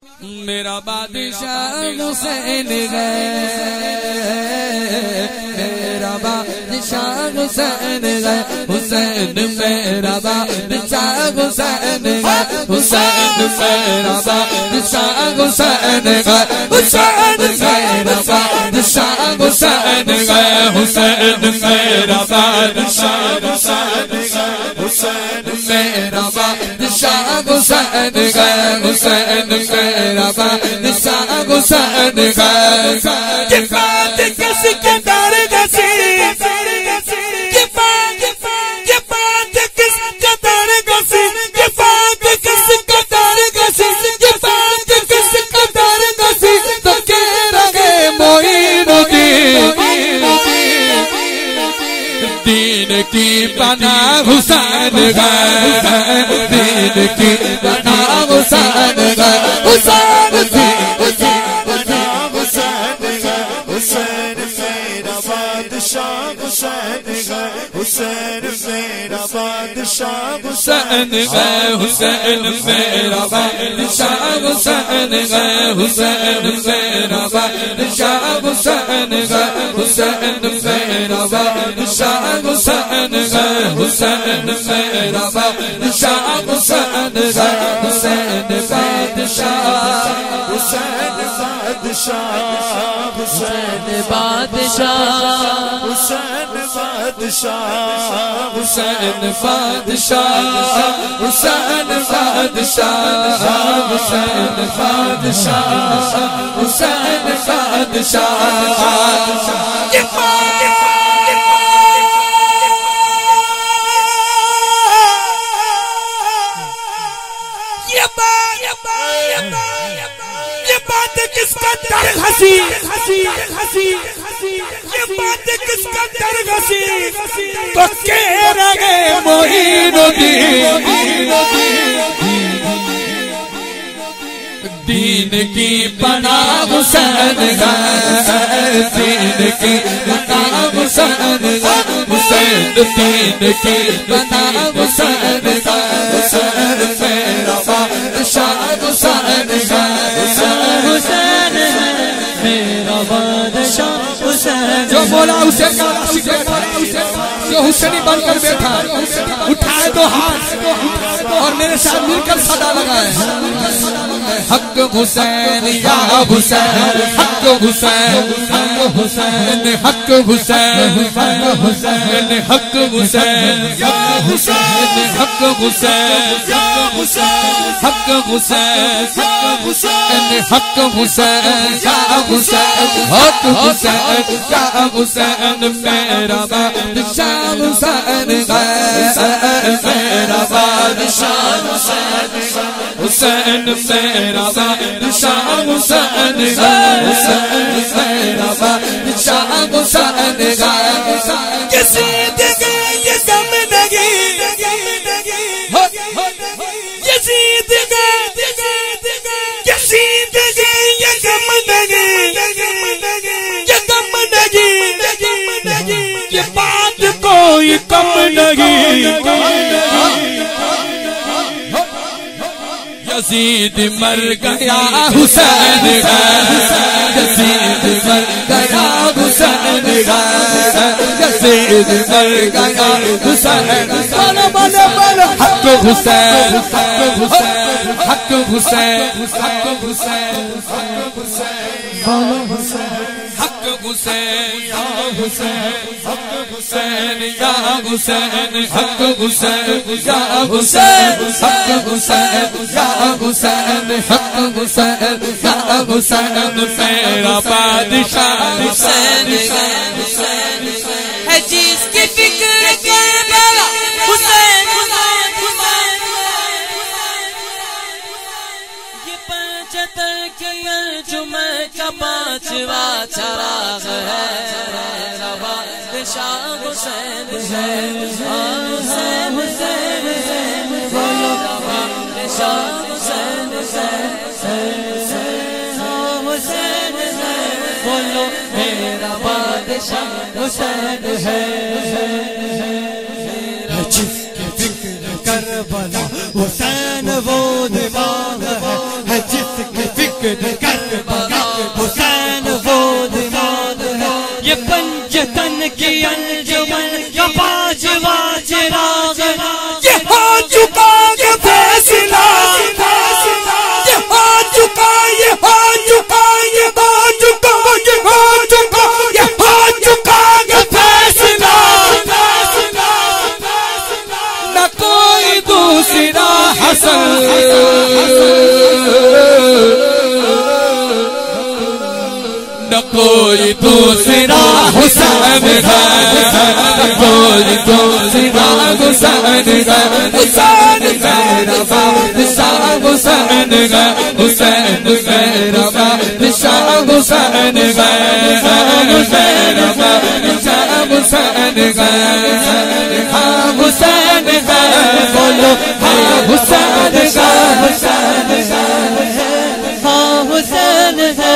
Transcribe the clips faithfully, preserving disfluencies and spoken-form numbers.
میرا بادشاہ حسین ہے، میرا بادشاہ حسین ہے، حسین میرا بادشاہ حسین ہے، حسین میرا بادشاہ حسین ہے، حسین میرا بادشاہ حسین ہے، حسین میرا بادشاہ حسین ہے، حسین میرا بادشاہ حسین ہے، حسین میرا بادشاہ حسین ہے۔ یہ بات کس کے در گسی، یہ بات یہ بات کس کے در گسی، یہ بات کس کے در گسی، یہ بات کس کے در گسی، تو کہہ رہے معین الدین، دین کی پناہ حسین ہے، دین کی پناہ حسین ہے، حسین حسین میرا بادشاہ حسین ہے، حسین میرا بادشاہ حسین ہے، حسین میرا بادشاہ حسین ہے، حسین میرا بادشاہ حسین ہے، حسین میرا بادشاہ حسین ہے، حسین بادشاہ حسین بادشاہ حسین بادشاہ حسین بادشاہ حسین بادشاہ حسین بادشاہ حسین بادشاہ حسین یہ بات کس کا در ہنسی، یہ بات کس کا در ہنسی، تو کہہ رہے معین الدین، دین کی پناہ حسین ہے، دین کی پناہ حسین ہے، حسین دین کی پناہ حسین ہے، حسین میرا بادشاہ حسین ہے، حسین میرا بادشاہ حسین۔ جو مولا حسین کا عاشق بیٹھا، جو حسینی بن کر بیٹھا، اٹھائے دو ہاتھ اور میرے ساتھ مل کر صدا لگائے، حق حسین یا حسین، حق حسین حق حسین، حق حسین حسین، حق حسین یا حسین، حق حسین یا حسین، حق حسین حسین، حق حسین یا حسین، حق حسین یا حسین، میرا بادشاہ حسین ہے، میرا بادشاہ حسین ہے، حسین میرا بادشاہ حسین ہے، حسین میرا بادشاہ حسین ہے۔ کسی دیکھے یہ دم نہیں، کسی دیکھے کسی دیکھے یہ دم نہیں، یہ دم نہیں، یہ بات کوئی کم نہیں۔ یزید مر گیا حسین ہے، یزید مر گیا حسین ہے، یزید مر گیا حسین، بولو بولو بولو حق حسین، حق حسین حق حسین حق حسین، بولو حسین حق حسین یا حسین، حق حسین یا حسین، حق حسین یا حسین، حق حسین یا حسین، حق حسین یا حسین، میرا بادشاہ حسین ہے، جس کی فکر کربلا حسین، یہ پنجتر کے جمعہ کا پانچواں چراغ ہے، میرا بادشاہ حسین ہے، حسین حسین میرا بادشاہ حسین ہے، حسین بولو میرا بادشاہ حسین ہے۔ جس کے فکر کربلا حسین وہ دیوانہ ہے، جس کے کربلا حسین وہ دماغ ہے یہ پنجتن کی انجمن یا پانچ واج راگ یہ ہو چکا کہ فیصلہ یہ ہو چکا یہ ہو چکا یہ ہو چکا یہ ہو چکا یہ ہو چکا کہ فیصلہ نہ کوئی دوسرا حسن نہ کوئی دوسرا حسین ہے نہ کوئی دوسرا حسین ہے حسین میرا بادشاہ حسین ہے حسین میرا بادشاہ حسین ہے میرا بادشاہ حسین ہے ہاں حسین ہے بولو ہاں حسین ہے حسین ہے ہاں حسین ہے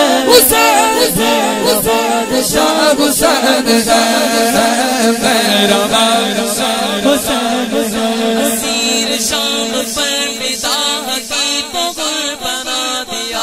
بادشاہ حسین ہے میرا بادشاہ حسین ہے اسیر شام پر فدا کی تو گل بنا دیا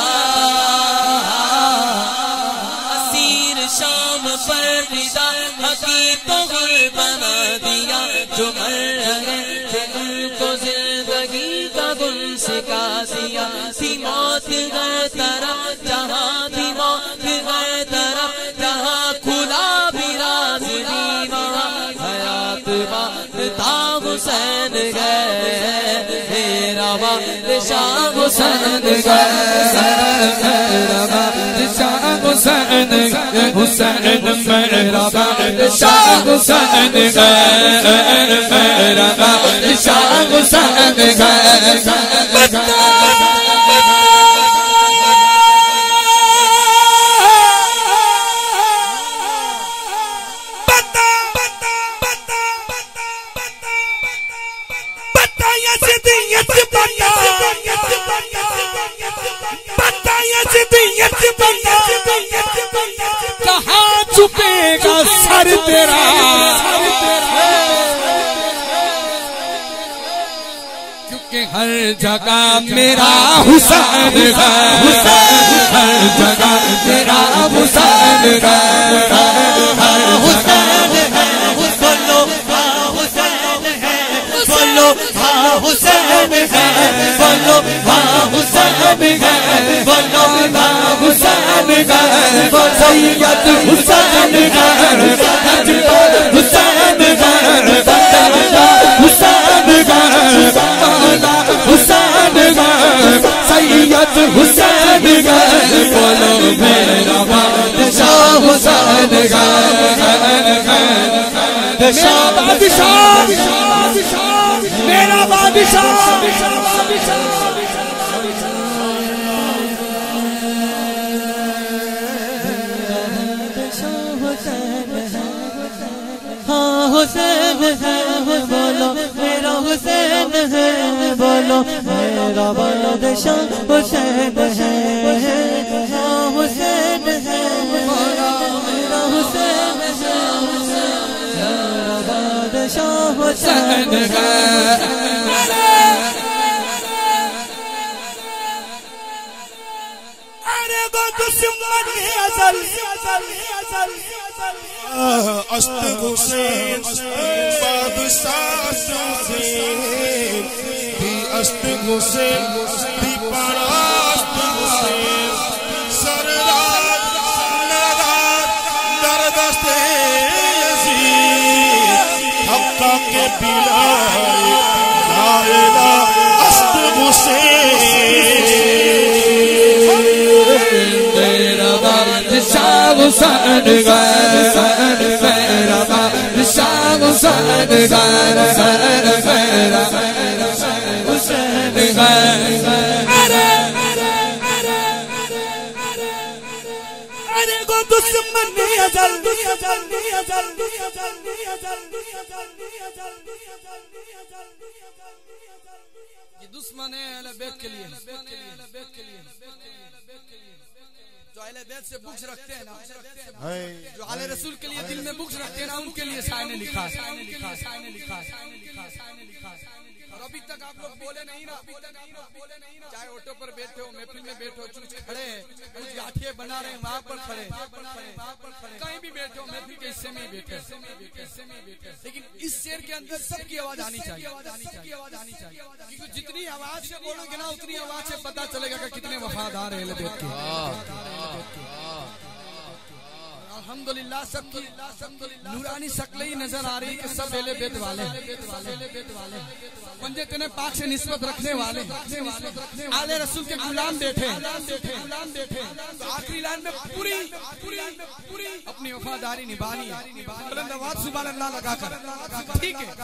اسیر شام پر فدا کی تو گل بنا دیا جو مر رہے تھے ان کو زندگی کا گل سکھا دیا تھی موت ہر طرف جہاں تھی موت ہر طرف جہاں کھلا بھی راز بھی وہاں حیات مانتا حسین گئے میرا بادشاہ حسین گئے میرا بادشاہ حسین گئے حسین میرا بادشاہ حسین گئے میرا بادشاہ حسین گئے کہاں چھپے گا سر تیرا کیونکہ ہر جگہ میرا حسین ہے ہر جگہ میرا حسین ہے ہر حسین ہے بولو ہاں حسین ہے بولو ہاں حسین ہے بولو ہاں حسین ہے بولو ہاں حسین ہے سید حسین ہے حسین ہے حسین ہے سید حسین ہے بولو میرا بادشاہ حسین ہے میرا بادشاہ میرا بادشاہ ہاں حسین ہے بولو میرا حسین ہے بولو میرا بادشاہ حسین ہے ہاں حسین ہے میرا حسین ہے میرا بادشاہ حسین ہے است حسین بادشاہ حسین بھی است حسین بھی پراست حسین سردار نادار در دست یزید حقا کے بلائے لا الہ است حسین میرا بادشاہ حسین گئے میرا بادشاہ حسین گئے میرا حسین گئے ارے گو دشمن ازل یہ دشمن اہل بیت کے لیے جو اہل بیت سے بغض رکھتے ہیں نا جو اہل رسول کے لیے دل میں بغض رکھتے ہیں نا ان کے لیے شاعر نے لکھا اور ابھی تک آپ لوگ بولے نہیں نا چاہے آٹو پر بیٹھے ہو محفل میں بیٹھے ہو چوچ کھڑے ہیں یہ بنا رہے ہیں وہاں پر کھڑے کہیں بھی بیٹھے ہو محفل کے حصے میں ہی بیٹھے لیکن اس شعر کے اندر سب کی آواز آنی چاہیے کیونکہ جتنی آواز سے بولو گے نا اتنی آواز سے پتا چلے گا کہ کتنے وفادار ہیں اہل بیت کے. الحمدللہ سب کی نورانی شکلیں ہی نظر آ رہی کہ سب اہل بیت والے پنجے تنے پاک سے نسبت رکھنے والے آل رسول کے غلام بیٹھے تو آخری لائن میں پوری اپنی وفاداری نبھانی بلند آواز سبحان اللہ لگا کر ٹھیک ہے.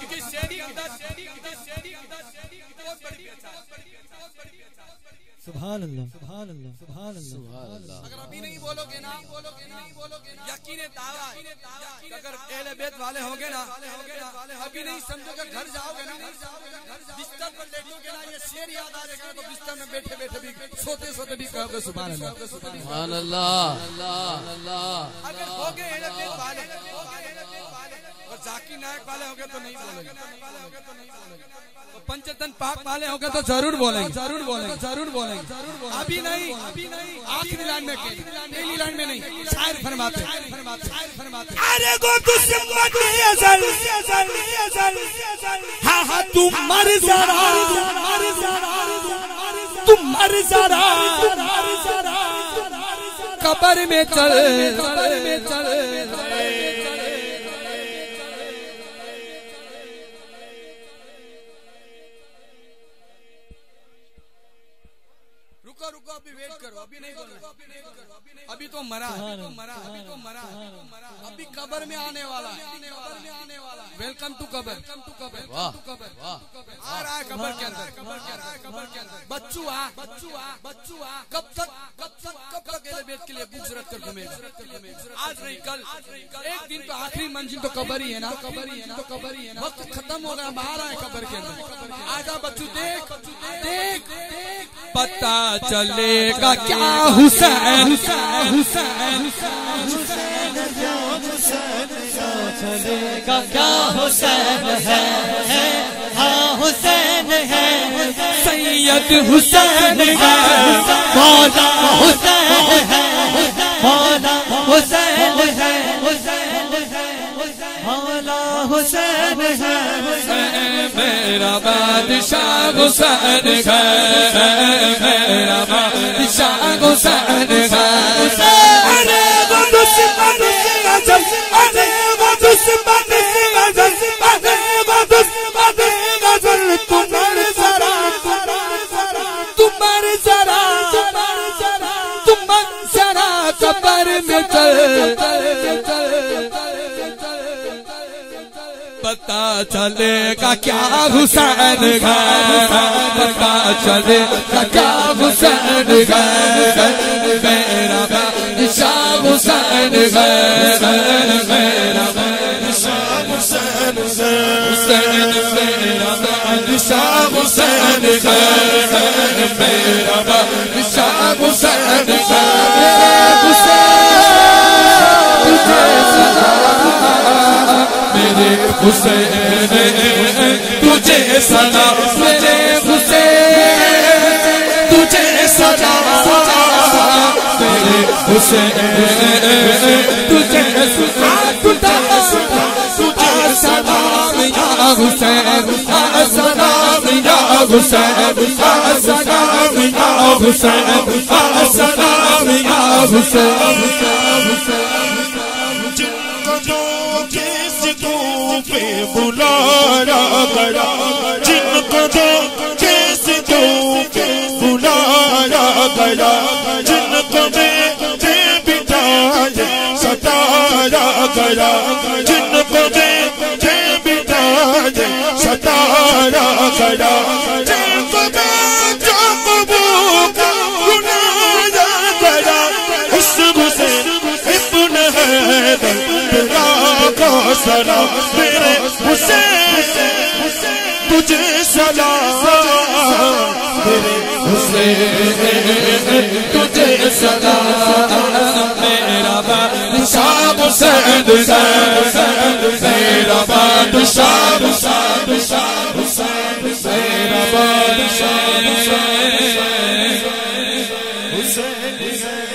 سبحان اللہ سبحان اللہ سبحان اللہ. اگر ابھی نہیں بولو گے نا یقین دعویٰ اگر اہل بیت والے ہو گے نا ابھی نہیں سمجھو کہ گھر جاؤ گے نا بستر پر لیٹو گے نا یہ شعر یاد آ جائے گا تو بستر میں بیٹھے بیٹھے بھی سوتے سوتے بھی کہو گے سبحان اللہ سبحان اللہ. اگر ہو گے اہل بیت والے اور ذاکی نائک والے ہو گے تو نہیں بولیں گے تو پنچتن پاک والے ہو گے تو ضرور بولیں گے ضرور بولیں گے ضرور بولیں گے ابھی نہیں آخری لائن میں پہلی لائن میں نہیں شاعر فرماتے ارے گو دشمن ازل ہاں ہاں تم مر ذرا تم مر ذرا قبر میں چل قبر میں چل رکو رکو ابھی ویٹ کرو ابھی نہیں بولنا ابھی تو مرا ابھی تو مرا ابھی قبر میں آنے والا ویلکم ٹو قبر آ رہا ہے قبر کے اندر بچو آ بچو آ بچو آ کب تک کب تک کب تک اہل بیت کے لیے بوجھ رکھ کر گھومے گا آج نہیں کل ایک دن تو آخری منزل تو قبر ہی ہے نا قبر ہی ہے نا قبر ہی ہے نا وقت ختم ہو گیا باہر آئے قبر کے اندر آجا بچو دیکھ دیکھ پتہ چلے گا کیا حسین حسین چلے گا کیا حسین ہے ہاں حسین ہے سید حسین ہے مولا حسین ہے مولا حسین ہے مولا حسین ہے میرا بادشاہ حسین ہے میرا بادشاہ حسین ہے ارے گو دشمن ازل ارے گو دشمن ازل ارے گو دشمن ازل تم مر ذرا تم مر ذرا تم ذرا قبر میں چل پتا چلے گا کیا حسین ہے پتا چلے گا کیا حسین ہے میرا بادشاہ حسین ہے میرا بادشاہ حسین ہے حسین میرا بادشاہ حسین ہے میرا بادشاہ حسین ہے میرے حسین تجھے سلام میرے حسین تجھے سلام میرے حسین تجھے سلام یا حسین سلام یا حسین سلام یا حسین سلام یا حسین پہ بلایا گیا جن کو جیسے تو بلایا گیا جن کو دے بٹھائے ستایا گیا جن کو دے بٹھائے ستایا گیا جن کو جب کا بلایا گیا اس حسین ابن حیدر سلام میرے حسین تجھے سلام میرے حسین تجھے سلام میرا بادشاہ حسین ہے میرا بادشاہ حسین میرا بادشاہ حسین